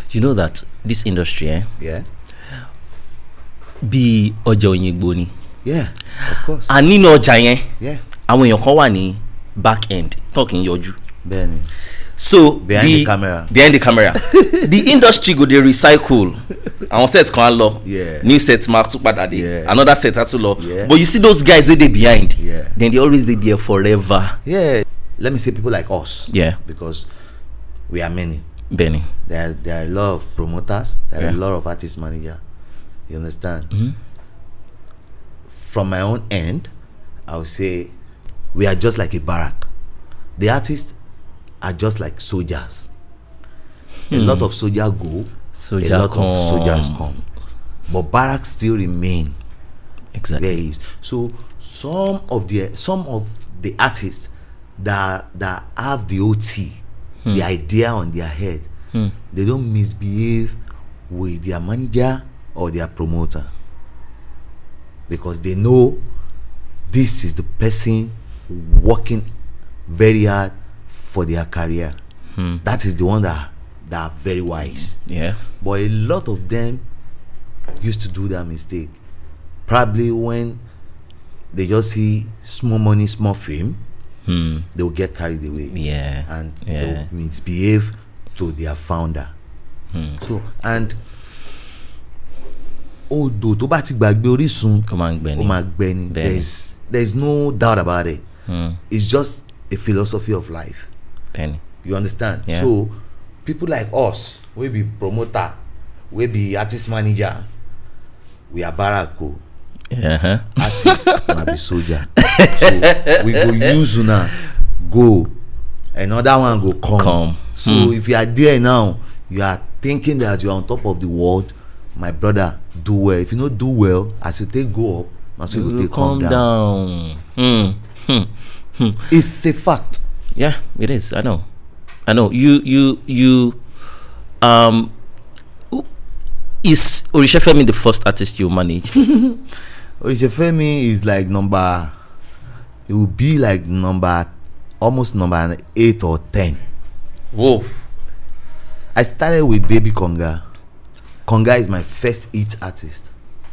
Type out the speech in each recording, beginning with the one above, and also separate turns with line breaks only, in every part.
You know that this industry,
Yeah.
bí ọjà òyìnbó ni.
Yeah, of course.
And nínú ọjà yẹn,
Yeah.
àwọn èèyàn kan wà ní back end talking yọjú.
Benny.
So
Behind the camera.
Behind the camera. The industry go dey recycle. Àwọn set kan á lọ.
Yeah.
New set máa tún padà dé.
Yeah.
Another set á tún lọ.
Yeah.
But you see those guys wey dey behind.
Yeah.
Then they always dey there forever.
Yeah. Let me say people like us.
Yeah.
Because we are many.
Benny.
There are a lot of promoters. There are a
Yeah.
lot of artist manager. You understand?
Mm-hmm.
From my own end, I would say we are just like a barrack. The artists are just like soldiers. A lot of soldiers go.
Soldier
a lot
come.
of soldiers come. But barracks still remain.
Exactly.
There is. So some of the artists that have the OT, the idea on their head, they don't misbehave with their manager or their promoter, because they know this is the person working very hard for their career. That is the one that are very wise.
Yeah.
But a lot of them used to do that mistake. Probably when they just see small money, small fame, they will get carried away.
Yeah.
And
Yeah.
they will misbehave to their founder. So, and odò tó bá ti gbàgbé orísun,
Ó máa ń gbẹ ni.
ó máa gbẹ ni. There's no doubt about it. It's just a philosophy of life.
Penny.
You understand?
Yeah.
So people like us, we be promoter, we be artist manager, we are barako.
Yeah.
Artist gonna be soldier. So we go use una go, another one go come. So if you are there now, you are thinking that you are on top of the world. My brother, do well. If you don't do well, as you take go up, as you take come down. It's a fact.
Yeah, it is. I know. You is Orishafemi the first artist you manage?
Orishafemi is like it will be like almost number 8 or 10.
Whoa.
I started with Baby Konga. Konga is my first hit artist.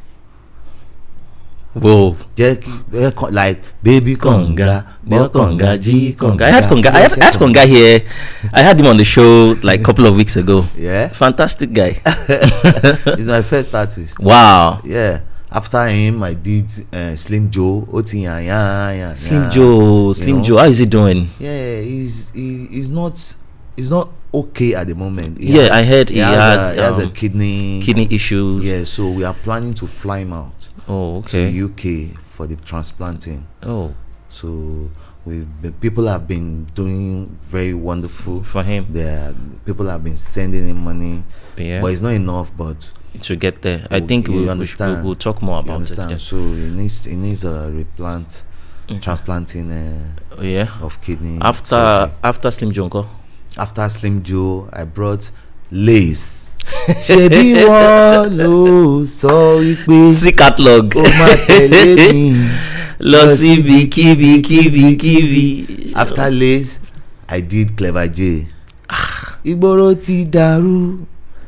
Whoa.
Like Baby Konga, Konga, G Konga.
I had Konga here. I had him on the show like a couple of weeks ago.
Yeah.
Fantastic guy.
He's my first artist.
Wow.
Yeah. After him, I did Slim Joe.
Slim Joe. How is he doing?
Yeah, he's not okay at the moment.
I heard he has
a kidney
issues.
Yeah, so we are planning to fly him out.
Oh, okay.
To UK for the transplanting.
Oh,
so people have been doing very wonderful
for him.
People have been sending him money.
Yeah,
but it's not enough. But
to get there, I think we'll talk more about it. Yeah.
So it needs a replant, transplanting. Of kidney.
After Slim Joe.
After Slim Joe, I brought Lace. Ṣebí wọ́n ló sọ wípé
sí catalog
ó máa tẹ̀lé mi
lọ síbi kíbi.
After Lace, I did Clever J. Ìgboro ti dàrú.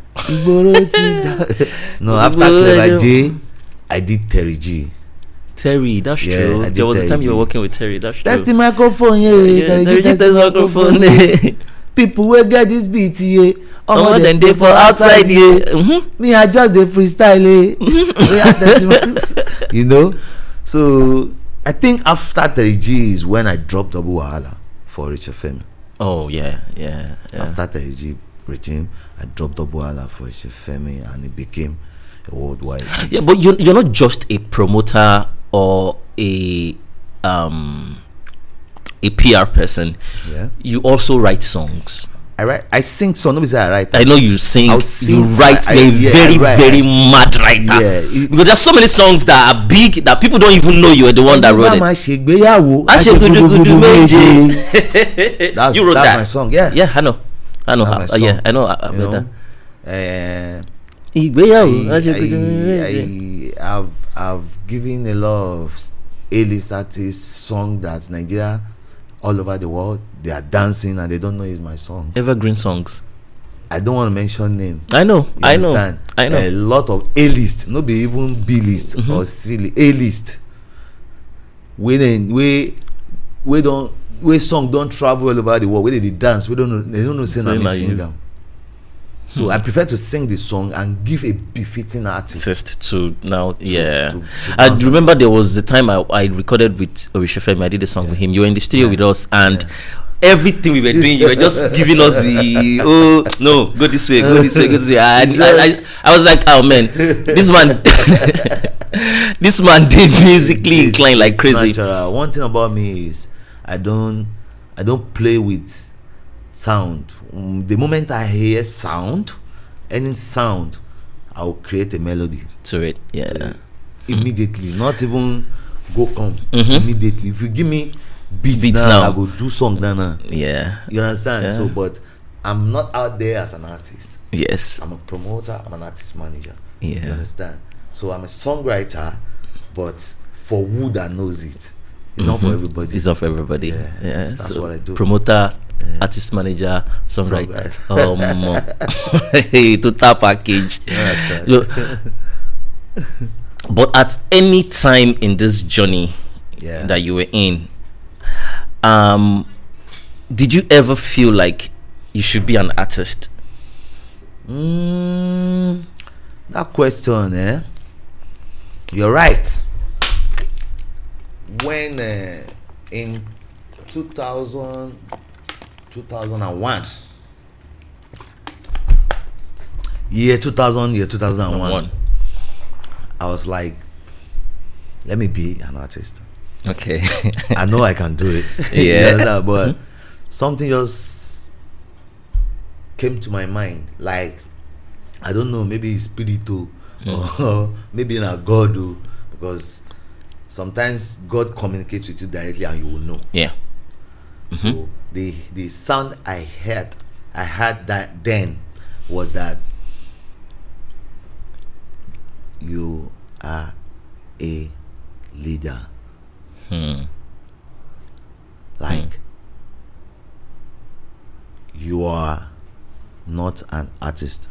No, after Clever J, I did Terry G.
Terry, that's true. There was a time you were working with Terry. That's true.
That's the microphone, Terry G, that's the microphone. People will get this beat,
More than day for outside,
Me, I just the freestyle, You know. So I think after Terry G is when I dropped Double Wahala for Orishafemi.
Oh yeah.
After Terry G regime, I dropped Double Wahala for Orishafemi, and it became a worldwide hit.
Yeah, but you're not just a promoter or a PR person.
Yeah.
You also write songs.
I sing songs. Nobody say I write.
I know you sing. You write.
Very
mad writer.
Yeah.
Because there's so many songs that are big that people don't even know you are the one that wrote it. You wrote that.
My song. Yeah.
Yeah, I know. I know that.
I've given a lot of A-list artists song that Nigeria, all over the world, they are dancing and they don't know it's my song.
Evergreen songs.
I don't want to mention name.
I know.
You
I know.
understand?
I know.
A lot of A-list, not be even B-list or silly A-list. We song don't travel all over the world. Where they dance, they don't know sing and sing them. So I prefer to sing the song and give a befitting artist
to now. To I
dance.
remember there was the time I recorded with Orishefemi. I did a song with him. You were in the studio with us, and everything we were doing, you were just giving us the no, go this way, go this way, go this way. I was like, oh man, this man this man did musically inclined like crazy.
Natural. One thing about me is I don't play with sound. The moment I hear sound, any sound, I'll create a melody
to it.
Immediately, not even go come immediately. If you give me beats now, I go do song now.
Yeah,
you understand. So but I'm not out there as an artist.
Yes,
I'm a promoter, I'm an artist manager.
You
understand. So I'm a songwriter, but for who that knows it, it's not for everybody.
It's not for everybody.
That's
so
what I do.
Promoter, artist manager, songwriter. Total package. Look, but at any time in this journey that you were in, did you ever feel like you should be an artist?
That question, you're right. When in 2001, year 2001, I was like, let me be an artist.
Okay.
I know I can do it.
Yeah.
But something just came to my mind. Like, I don't know, maybe it's spiritual or maybe not God, because sometimes God communicates with you directly and you will know.
Yeah.
So the sound I had that then was that you are a leader. Like you are not an artist.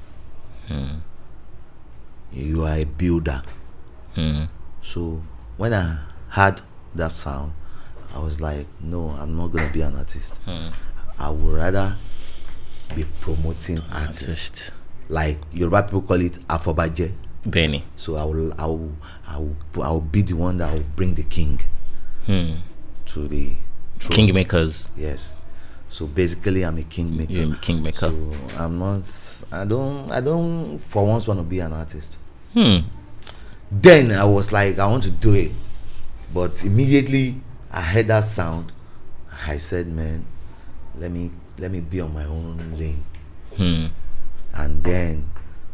You are a builder. So when I had that sound, I was like, no, I'm not gonna be an artist. I would rather be promoting artists. Like Yoruba people call it Afobaje.
Benny.
So I will be the one that will bring the king to the throne.
Kingmakers.
Yes. So basically I'm a kingmaker.
You're a kingmaker.
So I don't for once want to be an artist. Then I was like, I want to do it. But immediately I heard that sound. I said, man, let me be on my own lane. And then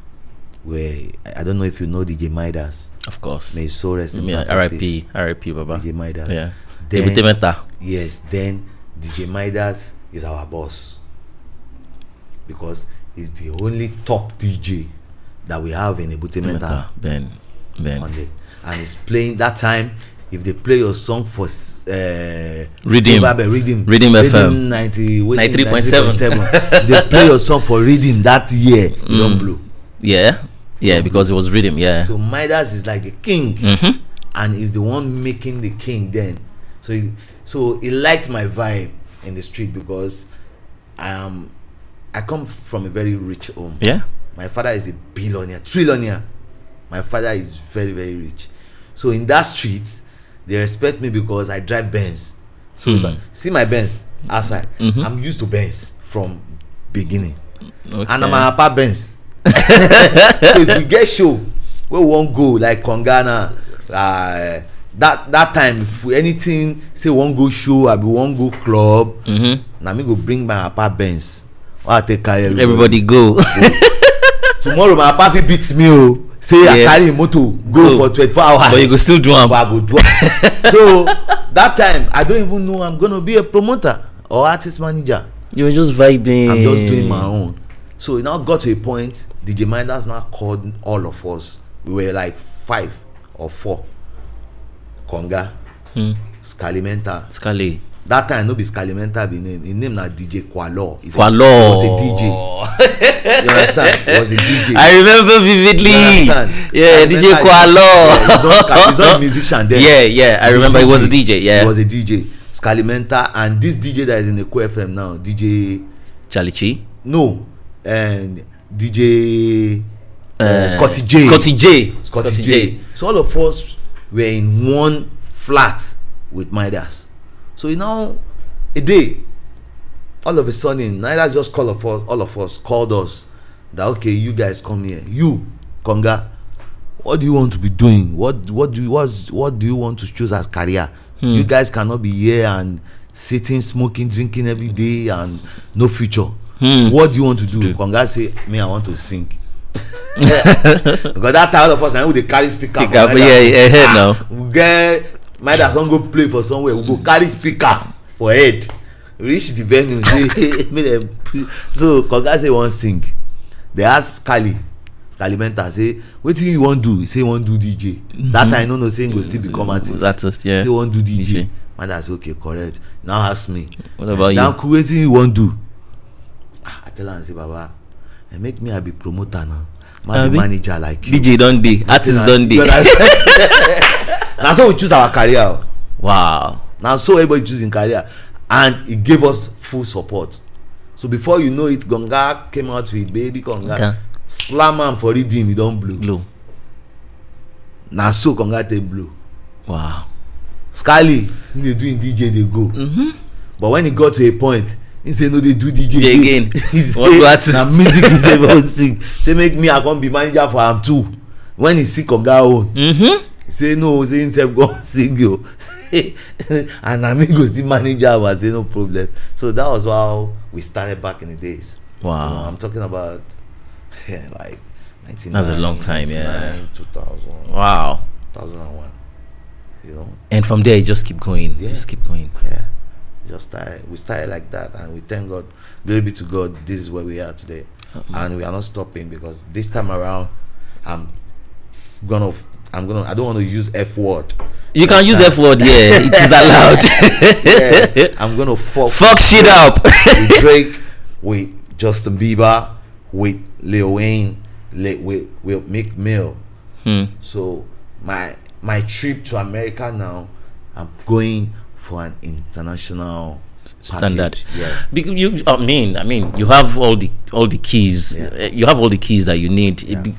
I don't know if you know DJ Midas.
Of course.
May his soul rest in peace.
R.I.P. Baba.
DJ Midas.
Yeah.
Then, yes, then DJ Midas is our boss, because he's the only top DJ that we have in Ebute Metta.
Ben.
And he's playing that time. If they play your song for
Rhythm FM
93.7, they play your song for Rhythm that year, you don't blow.
Yeah, because it was Rhythm. Yeah.
So Midas is like the king, and he's the one making the king then. So he likes my vibe in the street, because I come from a very rich home.
Yeah.
My father is a billionaire, trillionaire. My father is very, very rich. So in that street, they respect me because I drive Benz. So if I see my Benz outside, I'm used to Benz from beginning. Okay. And I'm a Papa Benz. So if we get show, we won't go like Kongana. That time, if anything say won't go show, I be won't go club. Now me go bring my Papa Benz. I take carry
everybody go.
Tomorrow my Papa beats me. Say I carry motor go for 24 hours.
But you go still do am.
But I go do am. So that time I don't even know I'm gonna be a promoter or artist manager.
You were just vibing.
I'm just doing my own. So it now got to a point. DJ Midas now called all of us. We were like 5 or 4. Konga, Scalimenta, That time no be Scalimental be name. His name na DJ Qualo.
Qualo.
He was a DJ. You understand? He was a DJ.
I remember vividly. Yeah, DJ Qualo.
He's not a musician then.
Yeah. I remember he was a DJ. Yeah.
He was a DJ. Scalimental, and this DJ that is in the Eko FM now, DJ
Charlie Chi.
No, and DJ Scotty J. Scotty J. So all of us were in one flat with Midas. So now a day, all of a sudden, Midas just all of us called us that okay, you guys come here. You, Konga, what do you want to be doing? What do you want to choose as career? You guys cannot be here and sitting, smoking, drinking every day and no future. What do you want to do? Konga say, me, I want to sing. Because that time all of us now we dey carry speaker.
No.
We get Midas don't go play for somewhere. We go carry speaker for head. Reach the venue say make them. So Konga say one sing. They ask Scalimental say wetin you wan do? He say he wan do DJ. That time no say he go still become artist.
Yeah.
Say wan do DJ. Midas say okay, correct. Now ask me.
What about you?
Now wetin you wan do? I tell am say Baba, make me I be promoter now. Man, manager like you.
DJ don't dey, artist don't dey.
Now so we choose our career.
Wow.
Now so everybody choosing career, and he gave us full support. So before you know it, Konga came out with Baby Konga. Okay. Slam am for redeem, he don't blow. Now so Konga take blow.
Wow.
Scally, he dey doing DJ they go. But when he got to a point, he say no they do DJ
again. What artist?
Na music is able to sing. Say make me I come be manager for him too. When he see Konga own, he say no, say himself go sing yo. And I go still manager. I say no problem. So that was how we started back in the days.
Wow.
You know, I'm talking about like 1999.
That's a long time,
2000.
Wow.
2001. You know.
And from there, you just keep going.
Yeah.
Just keep going.
Yeah. We started like that, and we thank God. Glory be to God. This is where we are today, and we are not stopping because this time around, I don't want to use F word.
You can use F word, yeah. It is allowed.
Yeah, I'm gonna
fuck shit up.
With Drake, with Justin Bieber, with Lil Wayne, with Meek Mill. So my trip to America now, I'm going for an international
standard.
Package. Yeah.
Because I mean, you have all the keys.
Yeah.
You have all the keys that you need.
Yeah.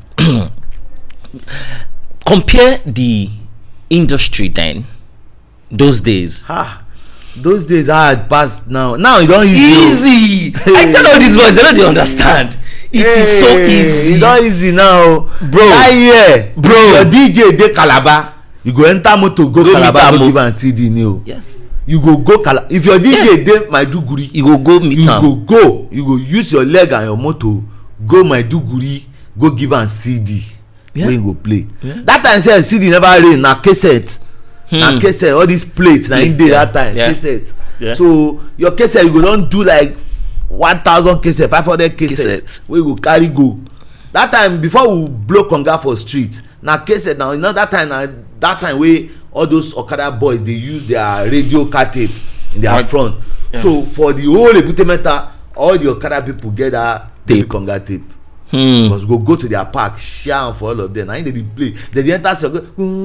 Compare the industry then. Those days.
Those days I had passed now. Now you don't
easy. I tell all these boys, they don't understand. It is so easy.
It's not easy now, bro. Your DJ dey Calabar. You go enter motor go Calabar go give am CD new.
Yeah.
You go Calabar. If your DJ dey Maiduguri,
you go meet am.
You go use your leg and your motor go Maiduguri go give am CD. Yeah. Wey you go play. Yeah. That time say CD never rain na cassette. Na cassette, all these plates na in dey that time. Cassette. Yeah. So your cassette you go don do like 1,000 cassette, 500 cassette wey you go carry go. That time before we blow Konga for street na cassette. Now you know that time wey all those Okada boys dey use their radio car tape in their front. Yeah. So for the whole Ebute Metta, all the Okada people get that Baby Konga tape. Because go to their park, share for all of them. Now they play. They enter so go.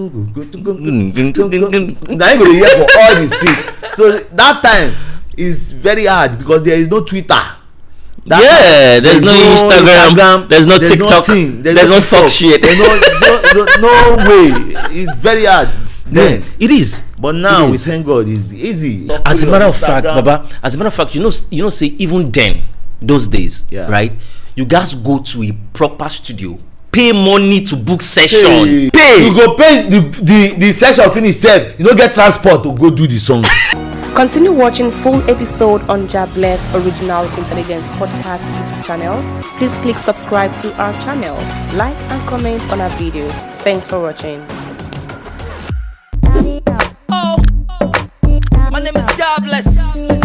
Now you go hear for all the street. So that time is very hard because there is no Twitter.
There's no Instagram. There's no TikTok. There's no fuck shit.
There's no way. It's very hard. Then
it is.
But now we thank God it's easy.
As a matter of fact, Baba. As a matter of fact, you know, say even then, those days, right? You guys go to a proper studio, pay money to book session. Pay.
You go pay the session finish sef. You don't get transport to go do the song.
Continue watching full episode on Jabless Original Intelligence Podcast YouTube channel. Please click subscribe to our channel, like and comment on our videos. Thanks for watching.
My name is Jabless.